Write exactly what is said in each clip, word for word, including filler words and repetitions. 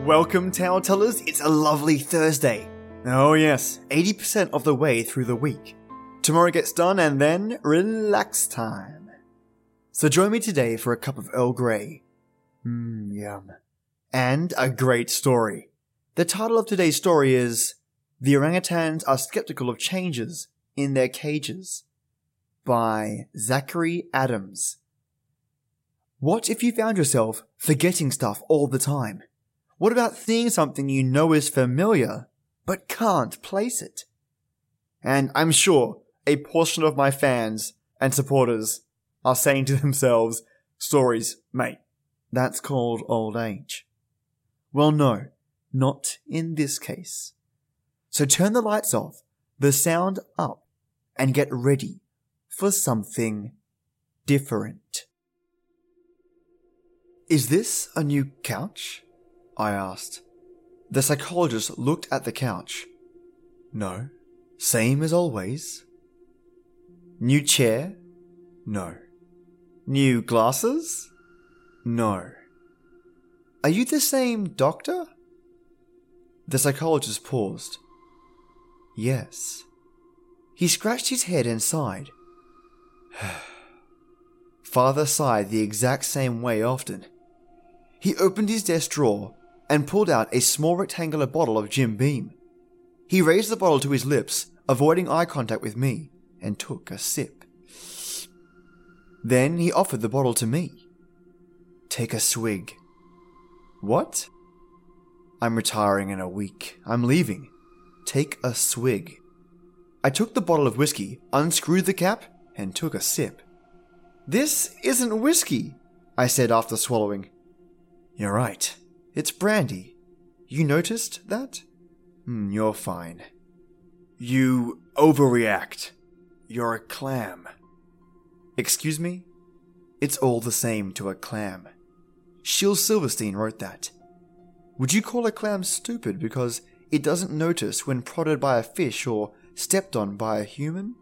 Welcome, Tale Tellers. It's a lovely Thursday. Oh yes, eighty percent of the way through the week. Tomorrow gets done and then relax time. So join me today for a cup of Earl Grey. Mmm, yum. And a great story. The title of today's story is The Orangutans Are Skeptical of Changes in Their Cages by Zachary Adams. What if you found yourself forgetting stuff all the time? What about seeing something you know is familiar, but can't place it? And I'm sure a portion of my fans and supporters are saying to themselves, stories, mate, that's called old age. Well, no, not in this case. So turn the lights off, the sound up, and get ready for something different. Is this a new couch? I asked. The psychologist looked at the couch. No. Same as always. New chair? No. New glasses? No. Are you the same doctor? The psychologist paused. Yes. He scratched his head and sighed. Father sighed the exact same way often. He opened his desk drawer and pulled out a small rectangular bottle of Jim Beam. He raised the bottle to his lips, avoiding eye contact with me, and took a sip. Then he offered the bottle to me. Take a swig. What? I'm retiring in a week. I'm leaving. Take a swig. I took the bottle of whiskey, unscrewed the cap, and took a sip. This isn't whiskey, I said after swallowing. You're right. It's brandy. You noticed that? Hmm, you're fine. You overreact. You're a clam. Excuse me? It's all the same to a clam. Shel Silverstein wrote that. Would you call a clam stupid because it doesn't notice when prodded by a fish or stepped on by a human?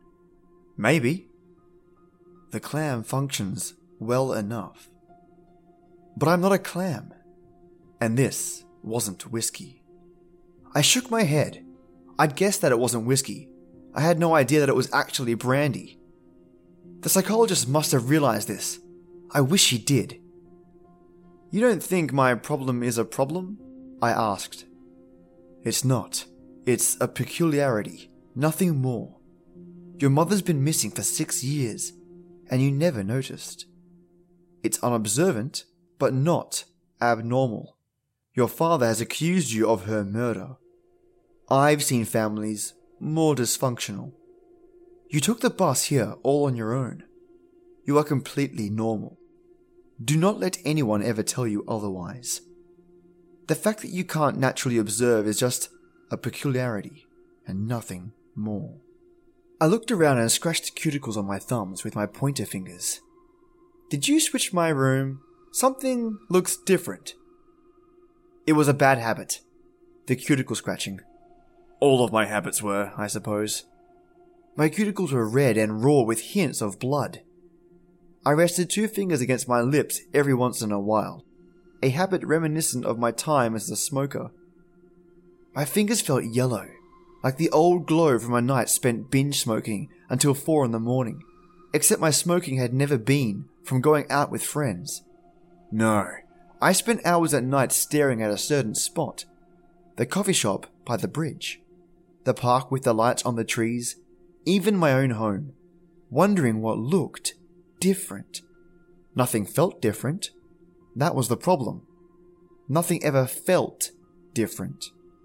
Maybe. The clam functions well enough. But I'm not a clam. And this wasn't whiskey. I shook my head. I'd guessed that it wasn't whiskey. I had no idea that it was actually brandy. The psychologist must have realized this. I wish he did. You don't think my problem is a problem? I asked. It's not. It's a peculiarity. Nothing more. Your mother's been missing for six years, and you never noticed. It's unobservant, but not abnormal. Your father has accused you of her murder. I've seen families more dysfunctional. You took the bus here all on your own. You are completely normal. Do not let anyone ever tell you otherwise. The fact that you can't naturally observe is just a peculiarity and nothing more. I looked around and scratched the cuticles on my thumbs with my pointer fingers. Did you switch my room? Something looks different. It was a bad habit. The cuticle scratching. All of my habits were, I suppose. My cuticles were red and raw with hints of blood. I rested two fingers against my lips every once in a while, a habit reminiscent of my time as a smoker. My fingers felt yellow, like the old glow from a night spent binge smoking until four in the morning, except my smoking had never been from going out with friends. No, I spent hours at night staring at a certain spot. The coffee shop by the bridge. The park with the lights on the trees. Even my own home. Wondering what looked different. Nothing felt different. That was the problem. Nothing ever felt different.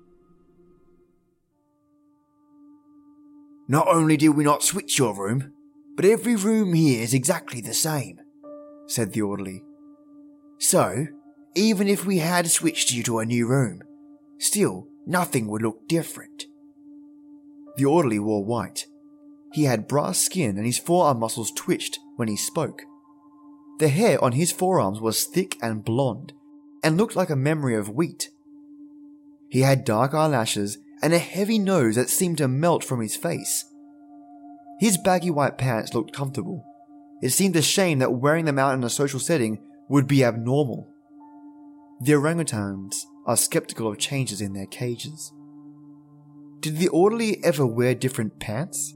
Not only did we not switch your room, but every room here is exactly the same, said the orderly. So, even if we had switched you to a new room, still nothing would look different. The orderly wore white. He had brass skin and his forearm muscles twitched when he spoke. The hair on his forearms was thick and blonde, and looked like a memory of wheat. He had dark eyelashes and a heavy nose that seemed to melt from his face. His baggy white pants looked comfortable. It seemed a shame that wearing them out in a social setting would be abnormal. The orangutans are skeptical of changes in their cages. Did the orderly ever wear different pants?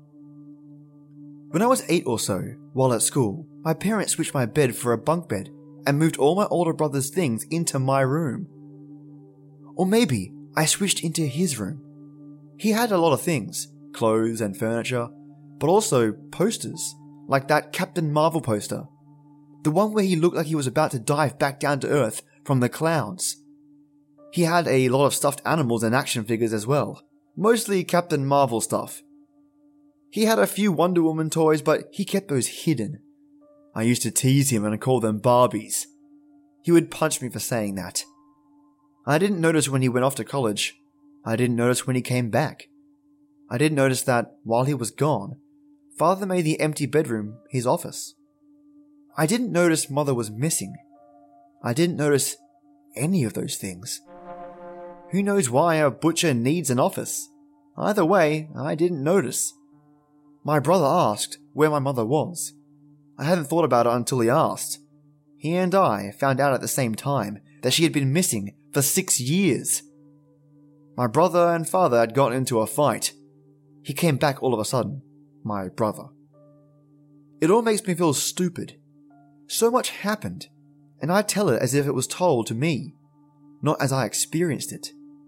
When I was eight or so, while at school, my parents switched my bed for a bunk bed and moved all my older brother's things into my room. Or maybe I switched into his room. He had a lot of things, clothes and furniture, but also posters, like that Captain Marvel poster. The one where he looked like he was about to dive back down to Earth from the clouds. He had a lot of stuffed animals and action figures as well, mostly Captain Marvel stuff. He had a few Wonder Woman toys, but he kept those hidden. I used to tease him and call them Barbies. He would punch me for saying that. I didn't notice when he went off to college. I didn't notice when he came back. I didn't notice that while he was gone, Father made the empty bedroom his office. I didn't notice Mother was missing. I didn't notice any of those things. Who knows why a butcher needs an office? Either way, I didn't notice. My brother asked where my mother was. I hadn't thought about it until he asked. He and I found out at the same time that she had been missing for six years. My brother and father had gotten into a fight. He came back all of a sudden, my brother. It all makes me feel stupid. So much happened, and I tell it as if it was told to me, not as I experienced it.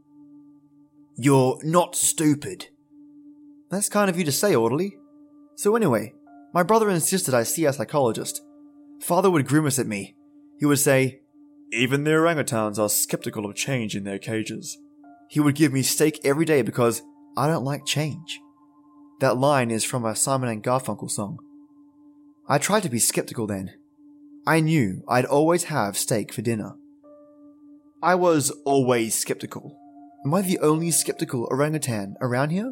You're not stupid. That's kind of you to say, orderly. So anyway, my brother insisted I see a psychologist. Father would grimace at me. He would say, "Even the orangutans are skeptical of change in their cages." He would give me steak every day because I don't like change. That line is from a Simon and Garfunkel song. I tried to be skeptical then. I knew I'd always have steak for dinner. I was always skeptical. Am I the only skeptical orangutan around here?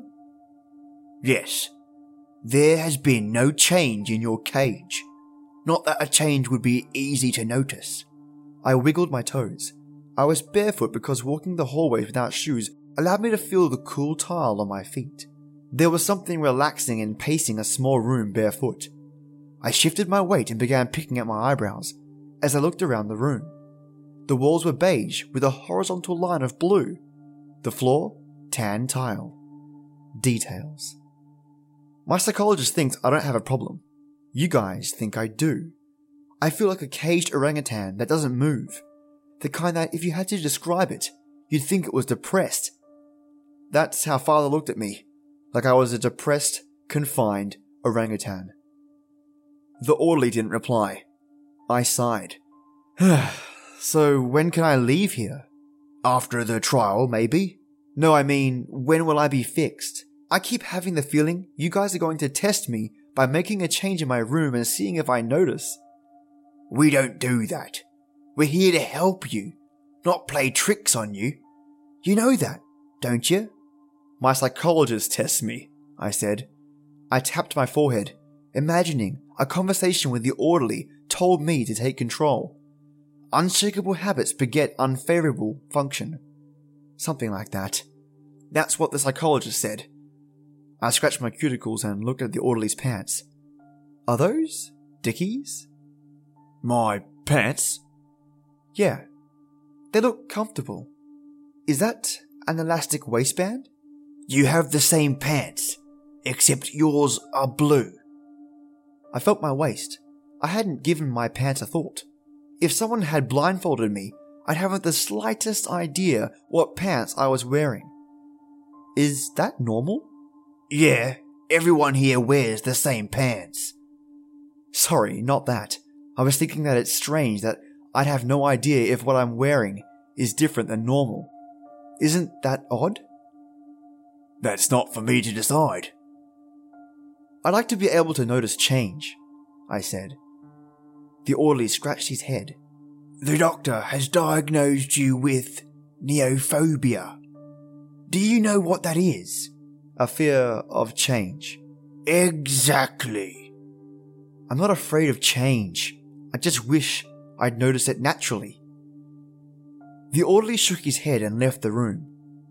Yes. There has been no change in your cage. Not that a change would be easy to notice. I wiggled my toes. I was barefoot because walking the hallways without shoes allowed me to feel the cool tile on my feet. There was something relaxing in pacing a small room barefoot. I shifted my weight and began picking at my eyebrows as I looked around the room. The walls were beige with a horizontal line of blue. The floor, tan tile. Details. My psychologist thinks I don't have a problem. You guys think I do. I feel like a caged orangutan that doesn't move. The kind that if you had to describe it, you'd think it was depressed. That's how Father looked at me, like I was a depressed, confined orangutan. The orderly didn't reply. I sighed. So when can I leave here? After the trial, maybe? No, I mean, when will I be fixed? I keep having the feeling you guys are going to test me by making a change in my room and seeing if I notice. We don't do that. We're here to help you, not play tricks on you. You know that, don't you? My psychologist tests me, I said. I tapped my forehead, imagining a conversation with the orderly told me to take control. Unshakable habits beget unfavorable function. Something like that. That's what the psychologist said. I scratched my cuticles and looked at the orderly's pants. Are those Dickies? My pants? Yeah. They look comfortable. Is that an elastic waistband? You have the same pants, except yours are blue. I felt my waist. I hadn't given my pants a thought. If someone had blindfolded me, I'd haven't the slightest idea what pants I was wearing. Is that normal? Yeah, everyone here wears the same pants. Sorry, not that. I was thinking that it's strange that I'd have no idea if what I'm wearing is different than normal. Isn't that odd? That's not for me to decide. I'd like to be able to notice change, I said. The orderly scratched his head. The doctor has diagnosed you with neophobia. Do you know what that is? A fear of change. Exactly. I'm not afraid of change. I just wish I'd notice it naturally. The orderly shook his head and left the room.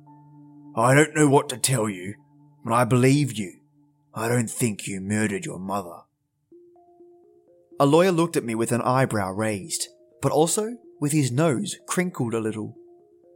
I don't know what to tell you, but I believe you. I don't think you murdered your mother. A lawyer looked at me with an eyebrow raised, but also with his nose crinkled a little.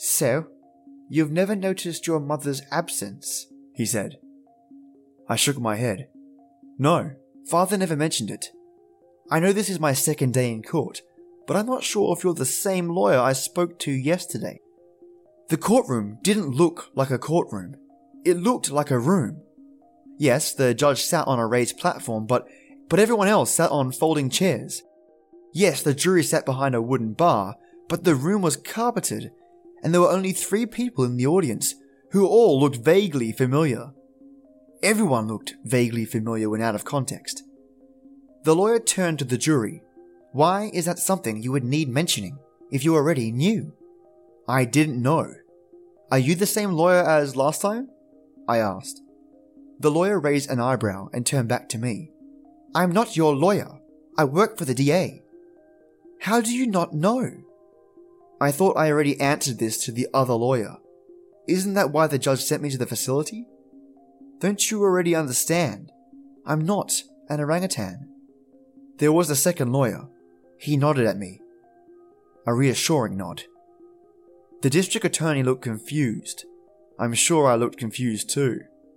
So, you've never noticed your mother's absence, he said. I shook my head. No, Father never mentioned it. I know this is my second day in court, but I'm not sure if you're the same lawyer I spoke to yesterday. The courtroom didn't look like a courtroom. It looked like a room. Yes, the judge sat on a raised platform, but, but everyone else sat on folding chairs. Yes, the jury sat behind a wooden bar, but the room was carpeted, and there were only three people in the audience, who all looked vaguely familiar. Everyone looked vaguely familiar when out of context. The lawyer turned to the jury. Why is that something you would need mentioning, if you already knew? I didn't know. Are you the same lawyer as last time? I asked. The lawyer raised an eyebrow and turned back to me. I'm not your lawyer. I work for the D A. How do you not know? I thought I already answered this to the other lawyer. Isn't that why the judge sent me to the facility? Don't you already understand? I'm not an orangutan. There was a second lawyer. He nodded at me. A reassuring nod. The district attorney looked confused. I'm sure I looked confused too.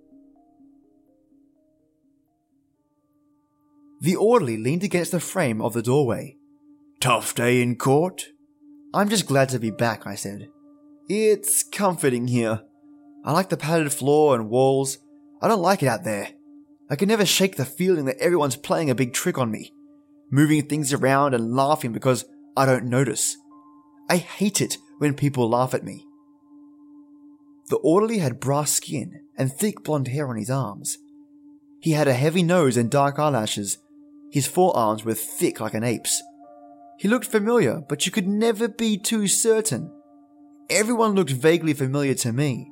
The orderly leaned against the frame of the doorway. Tough day in court? I'm just glad to be back, I said. It's comforting here. I like the padded floor and walls. I don't like it out there. I can never shake the feeling that everyone's playing a big trick on me, moving things around and laughing because I don't notice. I hate it when people laugh at me. The orderly had brass skin and thick blonde hair on his arms. He had a heavy nose and dark eyelashes. His forearms were thick like an ape's. He looked familiar, but you could never be too certain. Everyone looked vaguely familiar to me.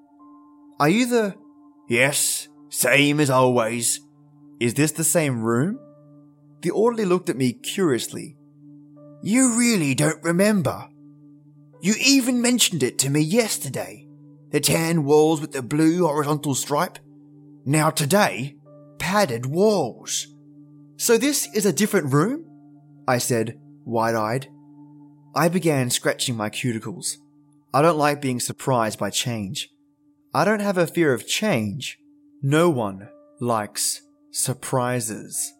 Are you the... Yes, same as always. Is this the same room? The orderly looked at me curiously. You really don't remember. You even mentioned it to me yesterday. The tan walls with the blue horizontal stripe. Now today, padded walls. So this is a different room? I said, wide-eyed. I began scratching my cuticles. I don't like being surprised by change. I don't have a fear of change. No one likes surprises.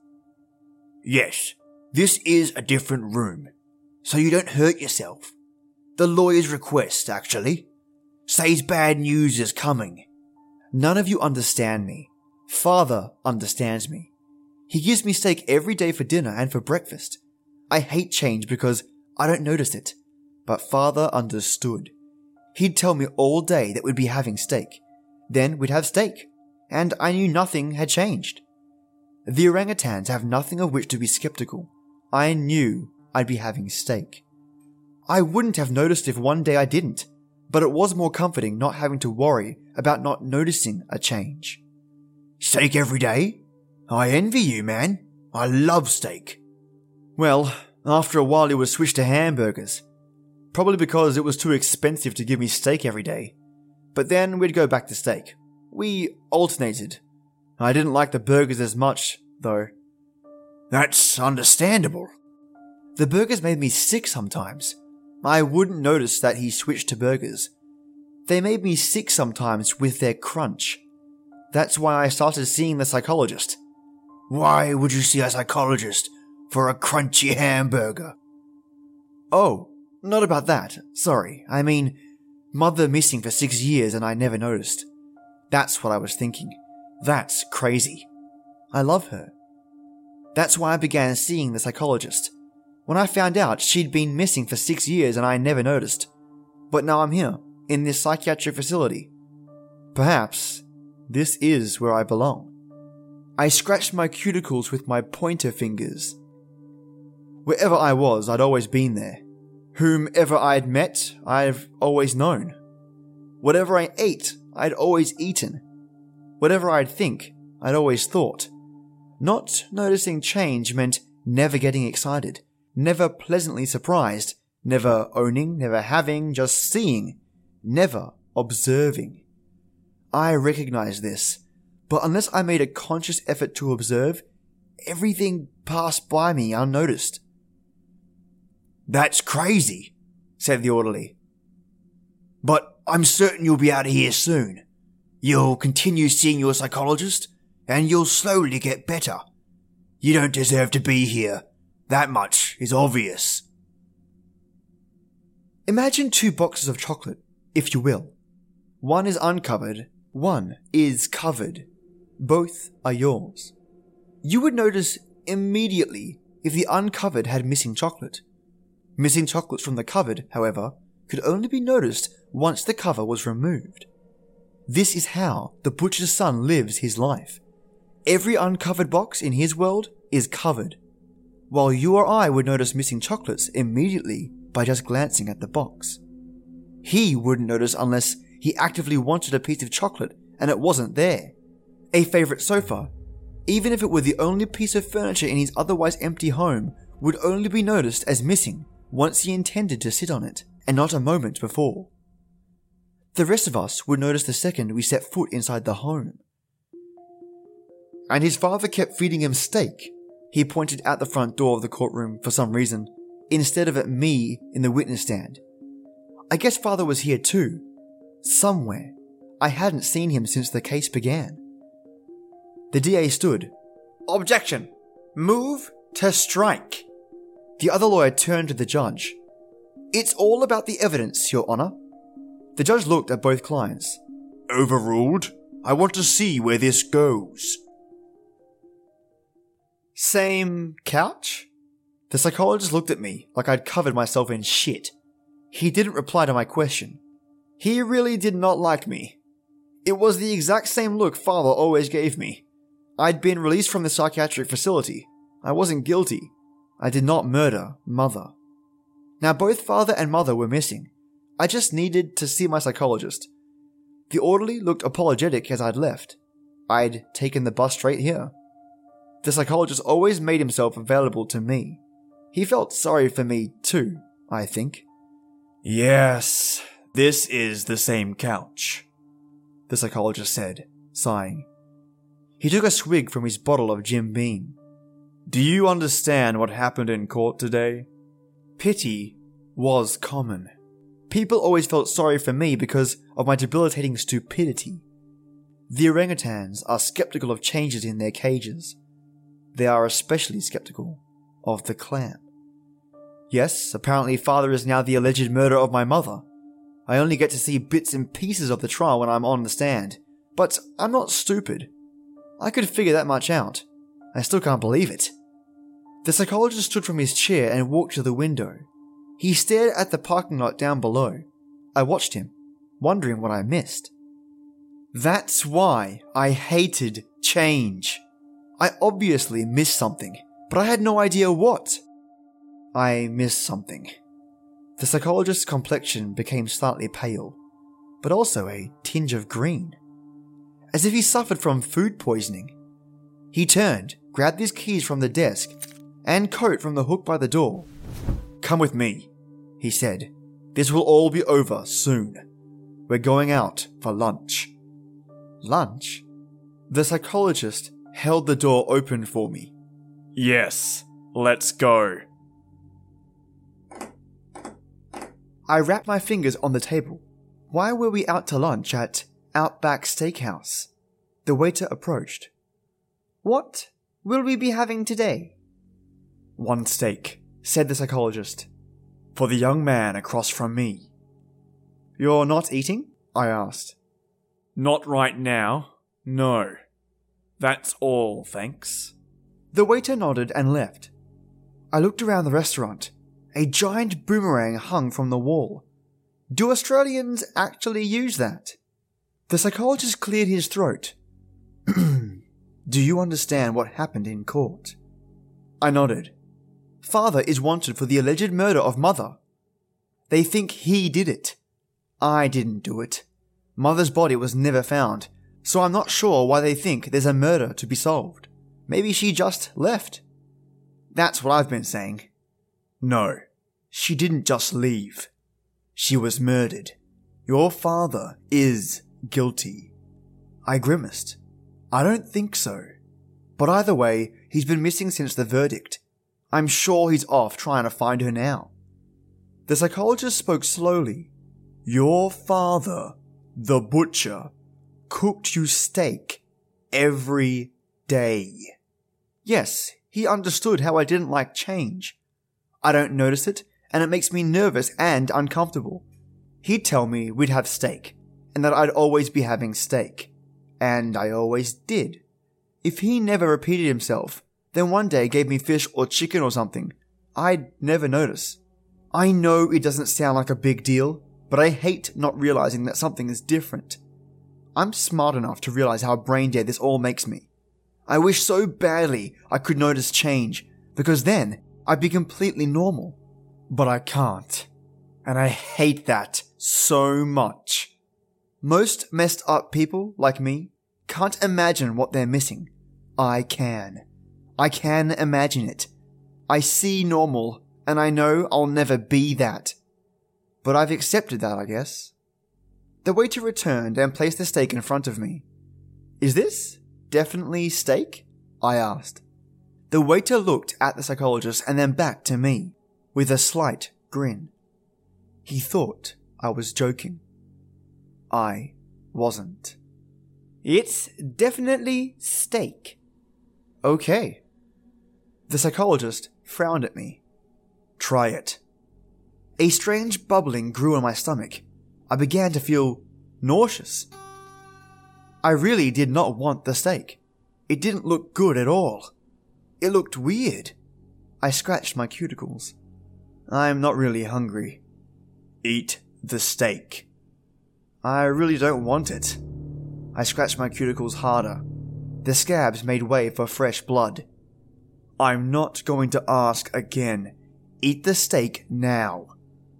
Yes, this is a different room, so you don't hurt yourself. The lawyer's request, actually, says bad news is coming. None of you understand me. Father understands me. He gives me steak every day for dinner and for breakfast. I hate change because I don't notice it, but Father understood. He'd tell me all day that we'd be having steak. Then we'd have steak, and I knew nothing had changed. The orangutans have nothing of which to be skeptical. I knew I'd be having steak. I wouldn't have noticed if one day I didn't, but it was more comforting not having to worry about not noticing a change. Steak every day? I envy you, man. I love steak. Well, after a while it was switched to hamburgers. Probably because it was too expensive to give me steak every day. But then we'd go back to steak. We alternated. I didn't like the burgers as much, though. That's understandable. The burgers made me sick sometimes. I wouldn't notice that he switched to burgers. They made me sick sometimes with their crunch. That's why I started seeing the psychologist. Why would you see a psychologist for a crunchy hamburger? Oh, not about that. Sorry. I mean, Mother missing for six years and I never noticed. That's what I was thinking. That's crazy. I love her. That's why I began seeing the psychologist. When I found out she'd been missing for six years and I never noticed. But now I'm here, in this psychiatric facility. Perhaps this is where I belong. I scratched my cuticles with my pointer fingers. Wherever I was, I'd always been there. Whomever I'd met, I've always known. Whatever I ate, I'd always eaten. Whatever I'd think, I'd always thought. Not noticing change meant never getting excited, never pleasantly surprised, never owning, never having, just seeing, never observing. I recognized this, but unless I made a conscious effort to observe, everything passed by me unnoticed. That's crazy, said the orderly. But I'm certain you'll be out of here soon. You'll continue seeing your psychologist, and you'll slowly get better. You don't deserve to be here. That much is obvious. Imagine two boxes of chocolate, if you will. One is uncovered, one is covered. Both are yours. You would notice immediately if the uncovered had missing chocolate. Missing chocolates from the covered, however, could only be noticed once the cover was removed. This is how the butcher's son lives his life. Every uncovered box in his world is covered, while you or I would notice missing chocolates immediately by just glancing at the box. He wouldn't notice unless he actively wanted a piece of chocolate and it wasn't there. A favourite sofa, even if it were the only piece of furniture in his otherwise empty home, would only be noticed as missing once he intended to sit on it, and not a moment before. The rest of us would notice the second we set foot inside the home. And his father kept feeding him steak. He pointed out the front door of the courtroom for some reason, instead of at me in the witness stand. I guess father was here too. Somewhere. I hadn't seen him since the case began. The D A stood. Objection! Move to strike! The other lawyer turned to the judge. It's all about the evidence, Your Honour. The judge looked at both clients. Overruled. I want to see where this goes. Same couch? The psychologist looked at me like I'd covered myself in shit. He didn't reply to my question. He really did not like me. It was the exact same look father always gave me. I'd been released from the psychiatric facility. I wasn't guilty. I did not murder mother. Now both father and mother were missing. I just needed to see my psychologist. The orderly looked apologetic as I'd left. I'd taken the bus straight here. The psychologist always made himself available to me. He felt sorry for me too, I think. Yes, this is the same couch, the psychologist said, sighing. He took a swig from his bottle of Jim Beam. Do you understand what happened in court today? Pity was common. People always felt sorry for me because of my debilitating stupidity. The orangutans are skeptical of changes in their cages. They are especially skeptical of the clamp. Yes, apparently father is now the alleged murderer of my mother. I only get to see bits and pieces of the trial when I'm on the stand, but I'm not stupid. I could figure that much out. I still can't believe it. The psychologist stood from his chair and walked to the window. He stared at the parking lot down below. I watched him, wondering what I missed. That's why I hated change. I obviously missed something, but I had no idea what. I missed something. The psychologist's complexion became slightly pale, but also a tinge of green, as if he suffered from food poisoning. He turned, grabbed his keys from the desk, and coat from the hook by the door. Come with me, he said. This will all be over soon. We're going out for lunch. Lunch? The psychologist held the door open for me. Yes, let's go. I wrapped my fingers on the table. Why were we out to lunch at Outback Steakhouse? The waiter approached. What will we be having today? One steak, said the psychologist. For the young man across from me. You're not eating? I asked. Not right now, no. That's all, thanks. The waiter nodded and left. I looked around the restaurant. A giant boomerang hung from the wall. Do Australians actually use that? The psychologist cleared his throat. Do you understand what happened in court? I nodded. Father is wanted for the alleged murder of mother. They think he did it. I didn't do it. Mother's body was never found, so I'm not sure why they think there's a murder to be solved. Maybe she just left. That's what I've been saying. No, she didn't just leave. She was murdered. Your father is guilty. I grimaced. I don't think so. But either way, he's been missing since the verdict. I'm sure he's off trying to find her now. The psychologist spoke slowly. Your father, the butcher, cooked you steak every day. Yes, he understood how I didn't like change. I don't notice it, and it makes me nervous and uncomfortable. He'd tell me we'd have steak, and that I'd always be having steak. And I always did. If he never repeated himself, then one day gave me fish or chicken or something, I'd never notice. I know it doesn't sound like a big deal, but I hate not realizing that something is different. I'm smart enough to realize how brain dead this all makes me. I wish so badly I could notice change, because then I'd be completely normal. But I can't. And I hate that so much. Most messed up people, like me, can't imagine what they're missing. I can. I can imagine it. I see normal, and I know I'll never be that. But I've accepted that, I guess. The waiter returned and placed the steak in front of me. "Is this definitely steak?" I asked. The waiter looked at the psychologist and then back to me, with a slight grin. He thought I was joking. I wasn't. "It's definitely steak." "Okay." The psychologist frowned at me. "Try it." A strange bubbling grew in my stomach. I began to feel nauseous. I really did not want the steak. It didn't look good at all. It looked weird. I scratched my cuticles. "I'm not really hungry." "Eat the steak." "I really don't want it." I scratched my cuticles harder. The scabs made way for fresh blood. "I'm not going to ask again. Eat the steak now."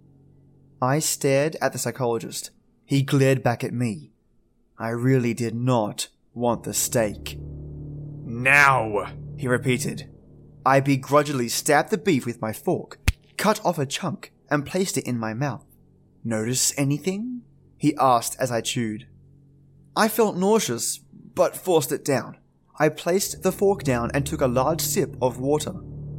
I stared at the psychologist. He glared back at me. I really did not want the steak. "Now," he repeated. I begrudgingly stabbed the beef with my fork, cut off a chunk, and placed it in my mouth. "Notice anything?" he asked as I chewed. I felt nauseous, but forced it down. I placed the fork down and took a large sip of water.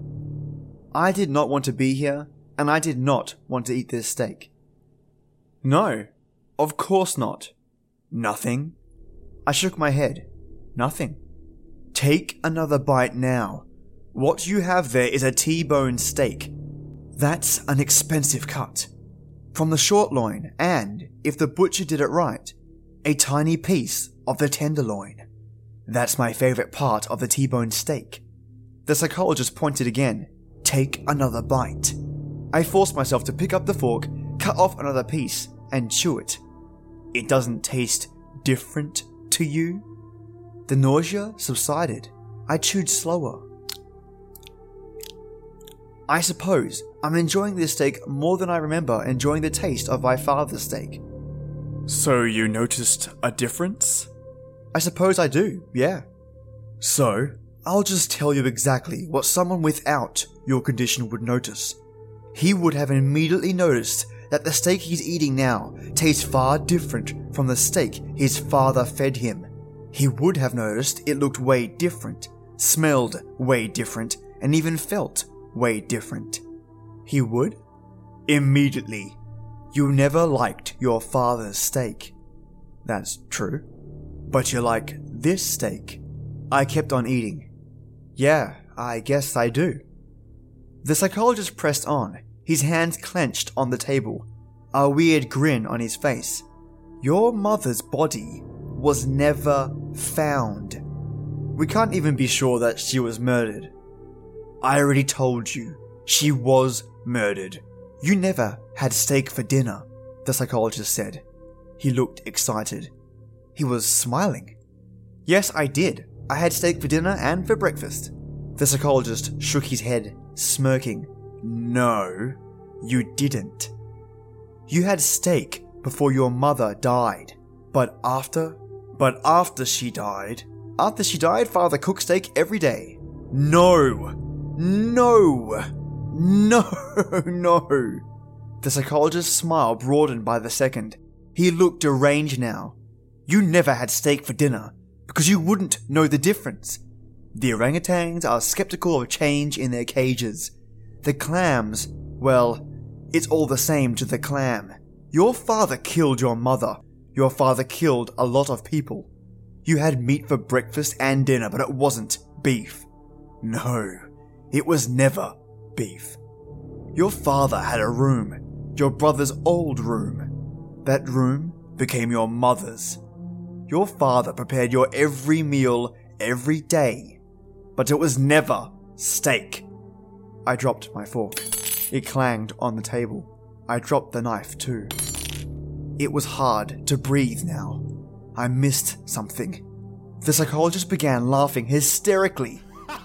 I did not want to be here, and I did not want to eat this steak. "No, of course not." "Nothing?" I shook my head. "Nothing." "Take another bite now. What you have there is a T-bone steak. That's an expensive cut. From the short loin, and, if the butcher did it right, a tiny piece of the tenderloin. That's my favorite part of the T-bone steak." The psychologist pointed again. "Take another bite." I forced myself to pick up the fork, cut off another piece, and chew it. "It doesn't taste different to you?" The nausea subsided. I chewed slower. "I suppose I'm enjoying this steak more than I remember enjoying the taste of my father's steak." "So you noticed a difference?" "I suppose I do, yeah." "So, I'll just tell you exactly what someone without your condition would notice. He would have immediately noticed that the steak he's eating now tastes far different from the steak his father fed him. He would have noticed it looked way different, smelled way different, and even felt way different." "He would?" "Immediately. You never liked your father's steak." "That's true." "But you like this steak." I kept on eating. "Yeah, I guess I do." The psychologist pressed on, his hands clenched on the table, a weird grin on his face. "Your mother's body was never found. We can't even be sure that she was murdered." "I already told you, she was murdered. You never had steak for dinner," the psychologist said. He looked excited. He was smiling. "Yes, I did. I had steak for dinner and for breakfast." The psychologist shook his head, smirking. "No, you didn't. You had steak before your mother died. But after? But after she died? After she died, Father cooked steak every day." "No! No! No! No!" The psychologist's smile broadened by the second. He looked deranged now. "You never had steak for dinner, because you wouldn't know the difference. The orangutans are skeptical of change in their cages. The clams, well, it's all the same to the clam. Your father killed your mother. Your father killed a lot of people. You had meat for breakfast and dinner, but it wasn't beef. No, it was never beef. Your father had a room, your brother's old room. That room became your mother's. Your father prepared your every meal every day, but it was never steak. I dropped my fork. It clanged on the table. I dropped the knife too. It was hard to breathe now. I missed something. The psychologist began laughing hysterically.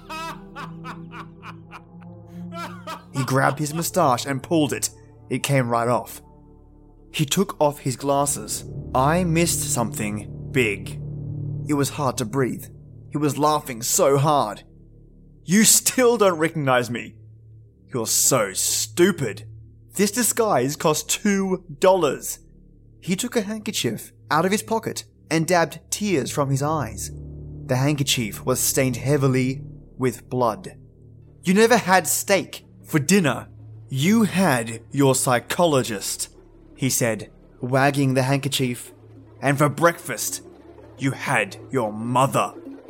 He grabbed his moustache and pulled it. It came right off. He took off his glasses. I missed something big. It was hard to breathe. He was laughing so hard. You still don't recognize me. You're so stupid. This disguise cost two dollars. He took a handkerchief out of his pocket and dabbed tears from his eyes. The handkerchief was stained heavily with blood. You never had steak for dinner. You had your psychologist, he said, wagging the handkerchief. And for breakfast, you had your mother.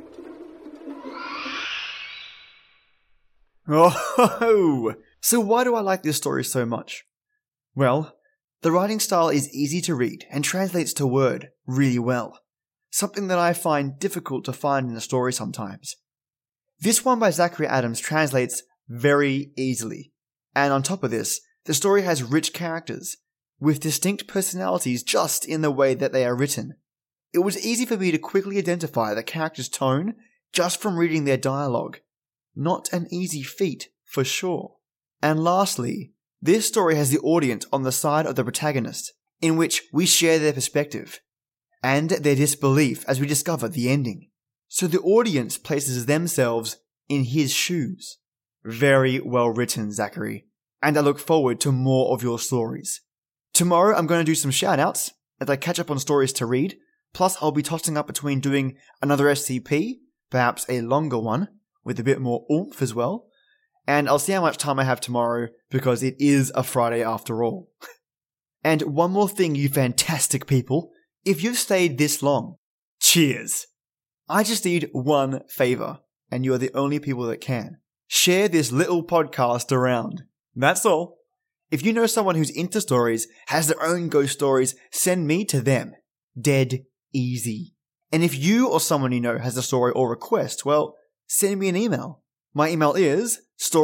Oh, so why do I like this story so much? Well, the writing style is easy to read and translates to word really well, something that I find difficult to find in a story sometimes. This one by Zachary Adams translates very easily, and on top of this, the story has rich characters, with distinct personalities just in the way that they are written. It was easy for me to quickly identify the character's tone just from reading their dialogue. Not an easy feat, for sure. And lastly, this story has the audience on the side of the protagonist, in which we share their perspective, and their disbelief as we discover the ending. So the audience places themselves in his shoes. Very well written, Zachary, and I look forward to more of your stories. Tomorrow I'm going to do some shout-outs as I catch up on stories to read, plus I'll be tossing up between doing another S C P, perhaps a longer one, with a bit more oomph as well, and I'll see how much time I have tomorrow because it is a Friday after all. And one more thing, you fantastic people, if you've stayed this long, cheers! I just need one favor, and you are the only people that can. Share this little podcast around. That's all. If you know someone who's into stories, has their own ghost stories, send me to them. Dead easy. And if you or someone you know has a story or request, well, send me an email. My email is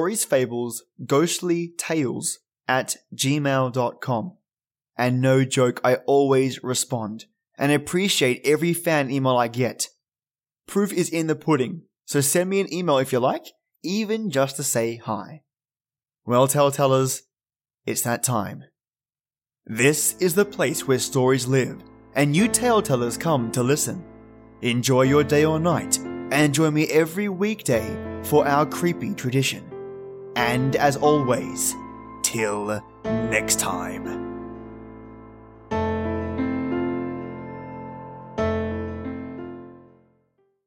storiesfablesghostlytales at gmail dot com. And no joke, I always respond and appreciate every fan email I get. Proof is in the pudding, so send me an email if you like, even just to say hi. Well, Telltellers, it's that time. This is the place where stories live, and you Telltellers come to listen. Enjoy your day or night, and join me every weekday for our creepy tradition. And as always, till next time.